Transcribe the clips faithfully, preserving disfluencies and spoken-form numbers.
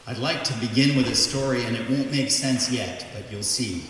I'd like to begin with a story, and it won't make sense yet, but you'll see.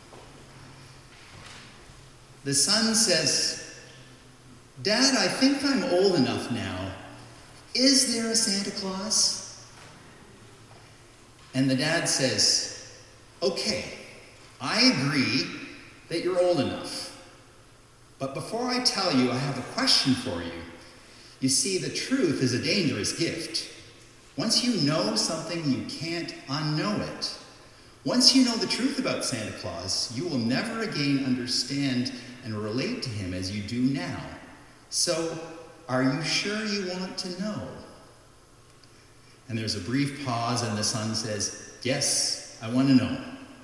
The son says, "Dad, I think I'm old enough now. Is there a Santa Claus?" And the dad says, "Okay, I agree that you're old enough. But before I tell you, I have a question for you. You see, the truth is a dangerous gift. Once you know something, you can't unknow it. Once you know the truth about Santa Claus, you will never again understand and relate to him as you do now. So, are you sure you want to know?" And there's a brief pause, and the son says, "Yes, I want to know."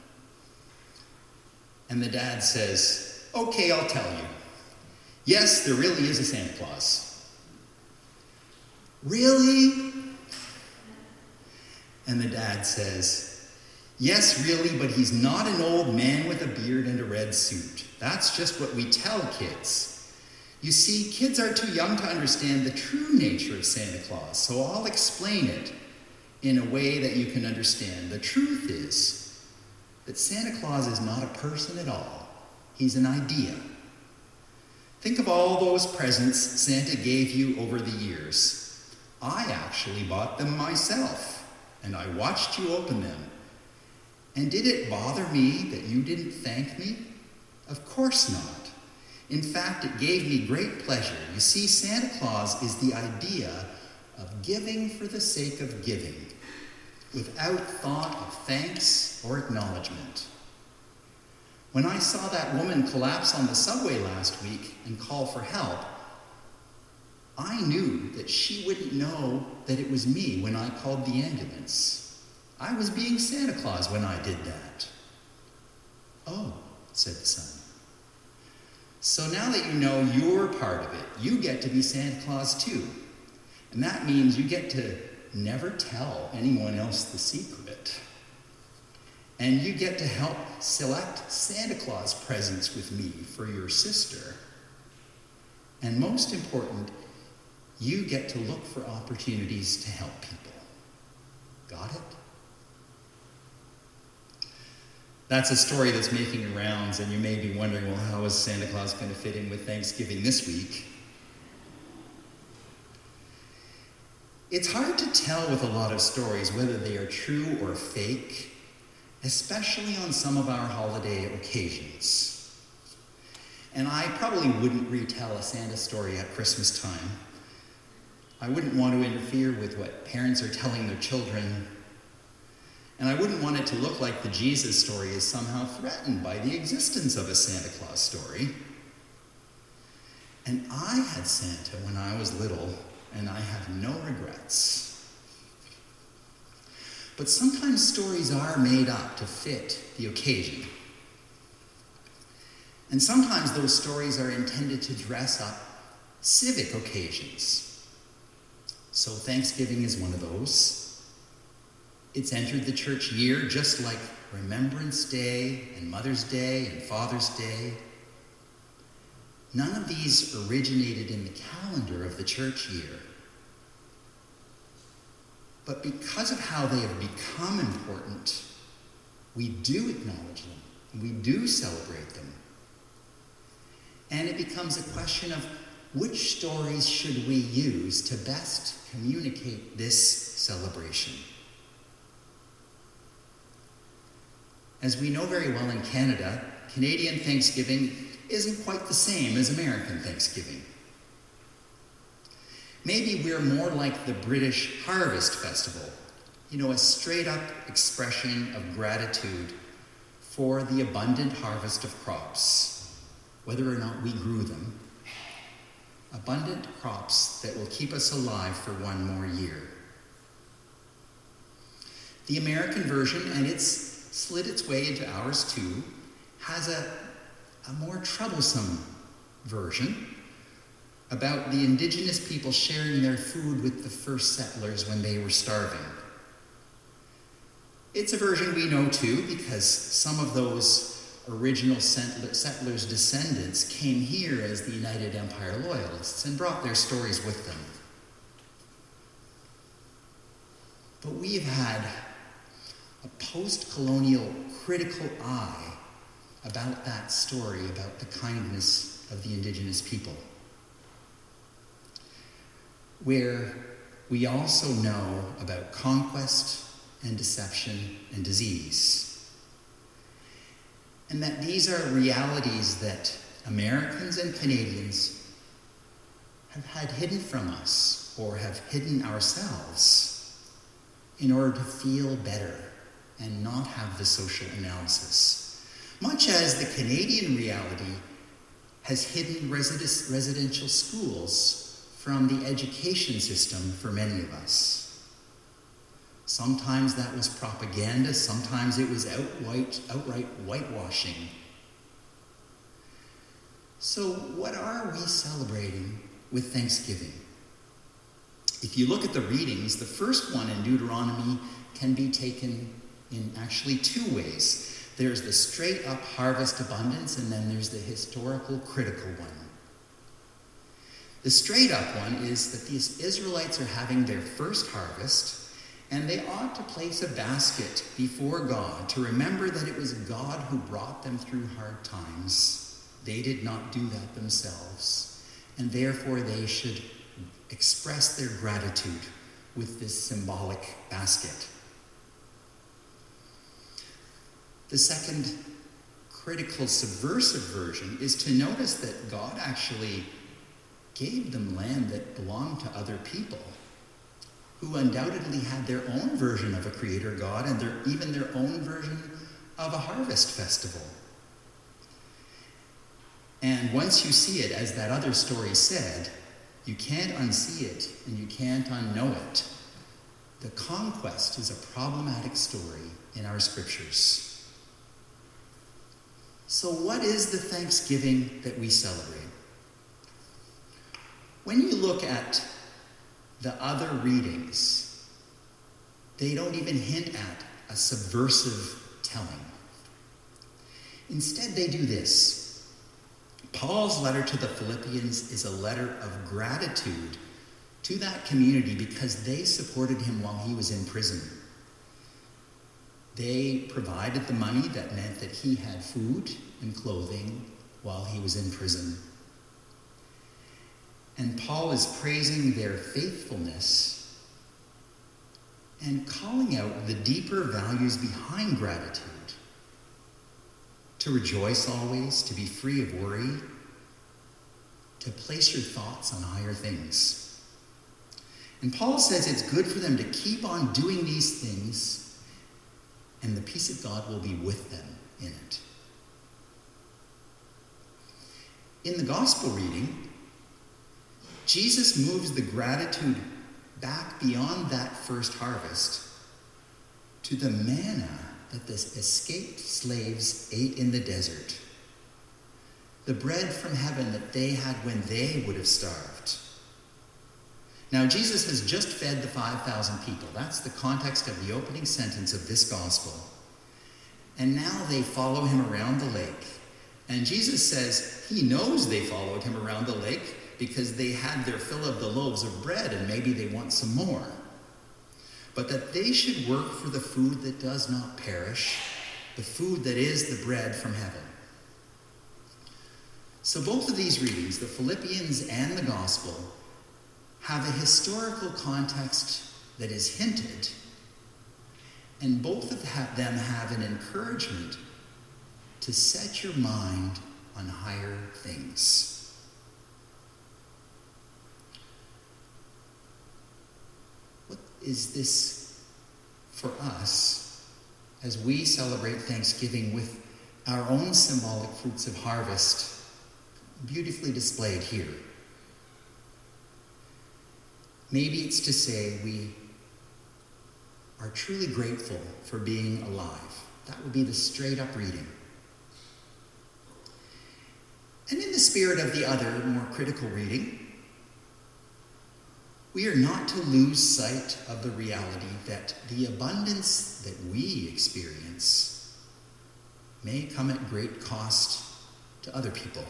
And the dad says, "Okay, I'll tell you. Yes, there really is a Santa Claus." "Really?" And the dad says, "Yes, really, but he's not an old man with a beard and a red suit. That's just what we tell kids. You see, kids are too young to understand the true nature of Santa Claus, so I'll explain it in a way that you can understand. The truth is that Santa Claus is not a person at all. He's an idea. Think of all those presents Santa gave you over the years. I actually bought them myself, and I watched you open them. And did it bother me that you didn't thank me? Of course not. In fact, it gave me great pleasure. You see, Santa Claus is the idea of giving for the sake of giving, without thought of thanks or acknowledgement. When I saw that woman collapse on the subway last week and call for help, I knew that she wouldn't know that it was me when I called the ambulance. I was being Santa Claus when I did that." "Oh," said the son. "So now that you know you're part of it, you get to be Santa Claus too. And that means you get to never tell anyone else the secret. And you get to help select Santa Claus presents with me for your sister. And most important, you get to look for opportunities to help people. Got it?" That's a story that's making the rounds, and you may be wondering, well, how is Santa Claus going to fit in with Thanksgiving this week? It's hard to tell with a lot of stories whether they are true or fake, especially on some of our holiday occasions. And I probably wouldn't retell a Santa story at Christmas time. I wouldn't want to interfere with what parents are telling their children. And I wouldn't want it to look like the Jesus story is somehow threatened by the existence of a Santa Claus story. And I had Santa when I was little, and I have no regrets. But sometimes stories are made up to fit the occasion. And sometimes those stories are intended to dress up civic occasions. So Thanksgiving is one of those. It's entered the church year just like Remembrance Day and Mother's Day and Father's Day. None of these originated in the calendar of the church year. But because of how they have become important, we do acknowledge them. We do celebrate them. And it becomes a question of which stories should we use to best communicate this celebration. As we know very well in Canada, Canadian Thanksgiving isn't quite the same as American Thanksgiving. Maybe we're more like the British Harvest Festival, you know, a straight-up expression of gratitude for the abundant harvest of crops, whether or not we grew them. Abundant crops that will keep us alive for one more year. The American version, and it's slid its way into ours too, has a, a more troublesome version about the indigenous people sharing their food with the first settlers when they were starving. It's a version we know too because some of those original settlers' descendants came here as the United Empire Loyalists and brought their stories with them. but we've had a post-colonial critical eye about that story, about the kindness of the Indigenous people, where we also know about conquest and deception and disease, and that these are realities that Americans and Canadians have had hidden from us or have hidden ourselves in order to feel better and not have the social analysis. Much as the Canadian reality has hidden resi- residential schools from the education system for many of us. Sometimes that was propaganda, sometimes it was outright, outright whitewashing. So what are we celebrating with Thanksgiving? If you look at the readings, the first one in Deuteronomy can be taken in actually two ways. There's the straight up harvest abundance, and then there's the historical critical one. The straight up one is that these Israelites are having their first harvest, and they ought to place a basket before God to remember that it was God who brought them through hard times. They did not do that themselves, and therefore they should express their gratitude with this symbolic basket. The second critical subversive version is to notice that God actually gave them land that belonged to other people who undoubtedly had their own version of a creator God and their, even their own version of a harvest festival. And once you see it, as that other story said, you can't unsee it and you can't unknow it. The conquest is a problematic story in our scriptures. So what is the Thanksgiving that we celebrate? When you look at the other readings, they don't even hint at a subversive telling. Instead, they do this. Paul's letter to the Philippians is a letter of gratitude to that community because they supported him while he was in prison. They provided the money that meant that he had food and clothing while he was in prison. And Paul is praising their faithfulness and calling out the deeper values behind gratitude. To rejoice always, to be free of worry, to place your thoughts on higher things. And Paul says it's good for them to keep on doing these things, and the peace of God will be with them in it. In the gospel reading, Jesus moves the gratitude back beyond that first harvest to the manna that the escaped slaves ate in the desert, the bread from heaven that they had when they would have starved. Now, Jesus has just fed the five thousand people. That's the context of the opening sentence of this gospel. And now they follow him around the lake. And Jesus says he knows they followed him around the lake because they had their fill of the loaves of bread and maybe they want some more. But that they should work for the food that does not perish, the food that is the bread from heaven. So both of these readings, the Philippians and the gospel, have a historical context that is hinted, and both of them have an encouragement to set your mind on higher things. What is this for us as we celebrate Thanksgiving with our own symbolic fruits of harvest beautifully displayed here? Maybe it's to say we are truly grateful for being alive. That would be the straight up reading. And in the spirit of the other, more critical reading, we are not to lose sight of the reality that the abundance that we experience may come at great cost to other people.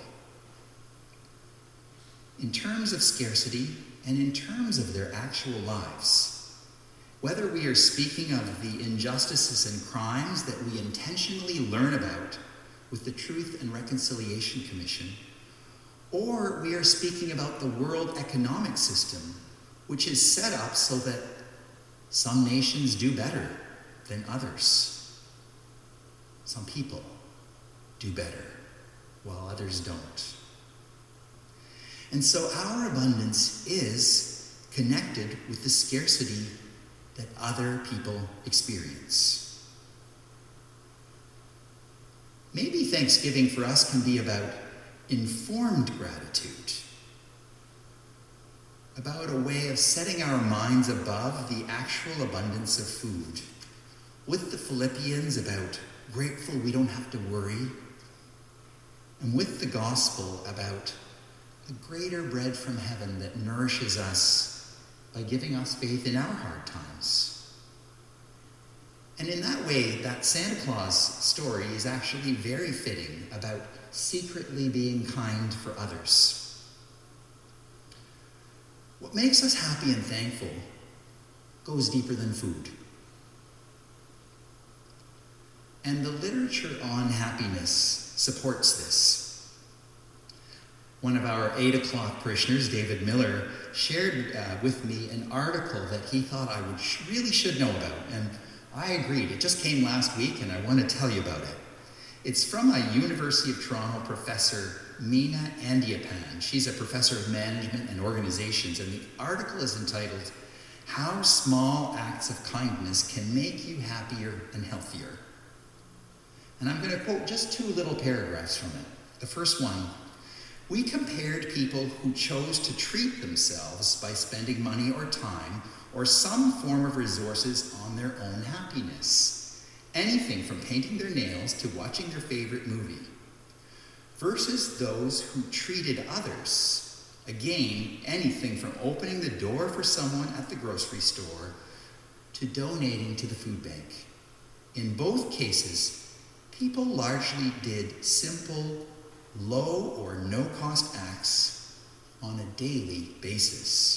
In terms of scarcity and in terms of their actual lives, whether we are speaking of the injustices and crimes that we intentionally learn about with the Truth and Reconciliation Commission, or we are speaking about the world economic system, which is set up so that some nations do better than others. Some people do better while others don't. And so our abundance is connected with the scarcity that other people experience. Maybe Thanksgiving for us can be about informed gratitude, about a way of setting our minds above the actual abundance of food, with the Philippians about grateful we don't have to worry, and with the gospel about the greater bread from heaven that nourishes us by giving us faith in our hard times. And in that way, that Santa Claus story is actually very fitting about secretly being kind for others. What makes us happy and thankful goes deeper than food. And the literature on happiness supports this. One of our eight o'clock parishioners, David Miller, shared uh, with me an article that he thought I would sh- really should know about, and I agreed. It just came last week, and I want to tell you about it. It's from a University of Toronto professor, Meena Andyapan. She's a professor of management and organizations, and the article is entitled, "How Small Acts of Kindness Can Make You Happier and Healthier." And I'm going to quote just two little paragraphs from it. The first one: "We compared people who chose to treat themselves by spending money or time or some form of resources on their own happiness, anything from painting their nails to watching their favorite movie, versus those who treated others, again, anything from opening the door for someone at the grocery store to donating to the food bank. In both cases, people largely did simple, low or no-cost acts on a daily basis."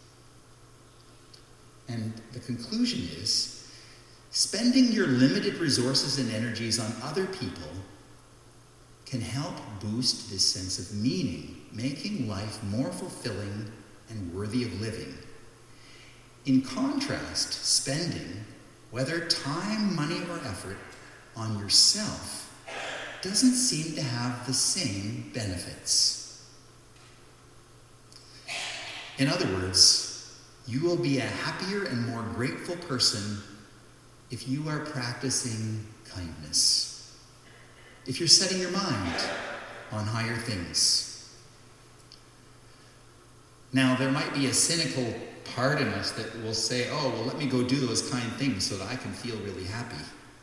And the conclusion is, spending your limited resources and energies on other people can help boost this sense of meaning, making life more fulfilling and worthy of living. In contrast, spending, whether time, money, or effort, on yourself doesn't seem to have the same benefits. In other words, you will be a happier and more grateful person if you are practicing kindness, if you're setting your mind on higher things. Now, there might be a cynical part in us that will say, oh, well, let me go do those kind things so that I can feel really happy.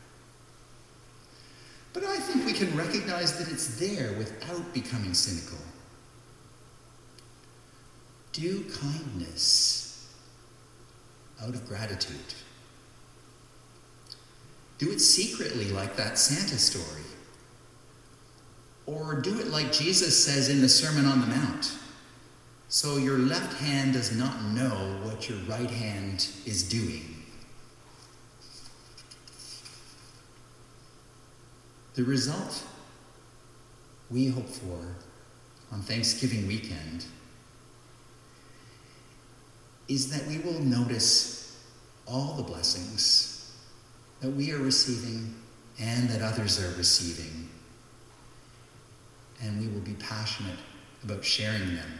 But I think we can recognize that it's there without becoming cynical. Do kindness out of gratitude. Do it secretly like that Santa story. Or do it like Jesus says in the Sermon on the Mount, so your left hand does not know what your right hand is doing. The result we hope for on Thanksgiving weekend is that we will notice all the blessings that we are receiving and that others are receiving, and we will be passionate about sharing them.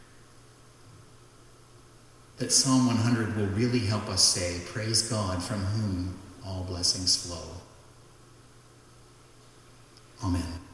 That Psalm one hundred will really help us say, praise God from whom all blessings flow. Amen.